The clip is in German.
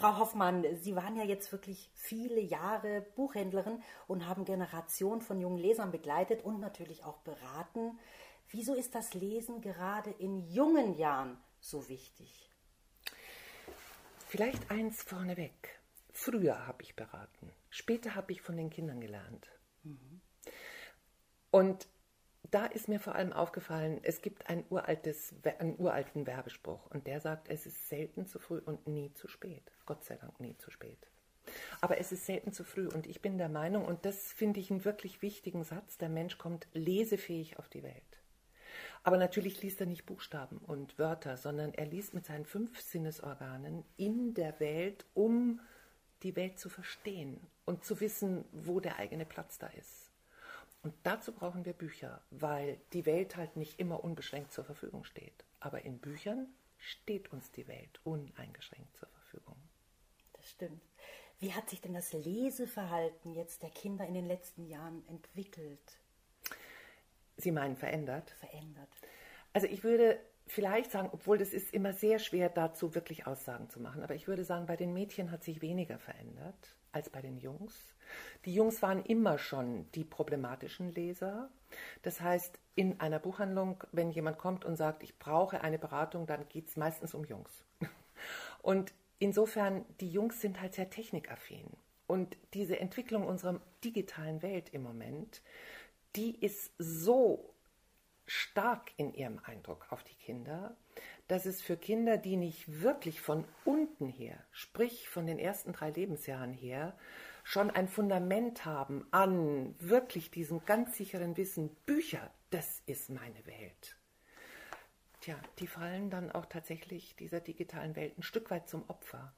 Frau Hoffmann, Sie waren ja jetzt wirklich viele Jahre Buchhändlerin und haben Generationen von jungen Lesern begleitet und natürlich auch beraten. Wieso ist das Lesen gerade in jungen Jahren so wichtig? Vielleicht eins vorneweg. Früher habe ich beraten, später habe ich von den Kindern gelernt. Und da ist mir vor allem aufgefallen, es gibt einen uralten Werbespruch und der sagt, es ist selten zu früh und nie zu spät. Gott sei Dank nie zu spät. Aber es ist selten zu früh und ich bin der Meinung, und das finde ich einen wirklich wichtigen Satz, der Mensch kommt lesefähig auf die Welt. Aber natürlich liest er nicht Buchstaben und Wörter, sondern er liest mit seinen 5 Sinnesorganen in der Welt, um die Welt zu verstehen und zu wissen, wo der eigene Platz da ist. Und dazu brauchen wir Bücher, weil die Welt halt nicht immer unbeschränkt zur Verfügung steht. Aber in Büchern steht uns die Welt uneingeschränkt zur Verfügung. Das stimmt. Wie hat sich denn das Leseverhalten jetzt der Kinder in den letzten Jahren entwickelt? Sie meinen verändert? Verändert. Also ich würde vielleicht sagen, obwohl das ist immer sehr schwer dazu wirklich Aussagen zu machen, aber ich würde sagen, bei den Mädchen hat sich weniger verändert als bei den Jungs. Die Jungs waren immer schon die problematischen Leser. Das heißt, in einer Buchhandlung, wenn jemand kommt und sagt, ich brauche eine Beratung, dann geht es meistens um Jungs. Und insofern, die Jungs sind halt sehr technikaffin. Und diese Entwicklung unserer digitalen Welt im Moment, die ist so stark in ihrem Eindruck auf die Kinder, dass es für Kinder, die nicht wirklich von unten her, sprich von den ersten 3 Lebensjahren her, schon ein Fundament haben an wirklich diesem ganz sicheren Wissen, Bücher, das ist meine Welt. Tja, die fallen dann auch tatsächlich dieser digitalen Welt ein Stück weit zum Opfer.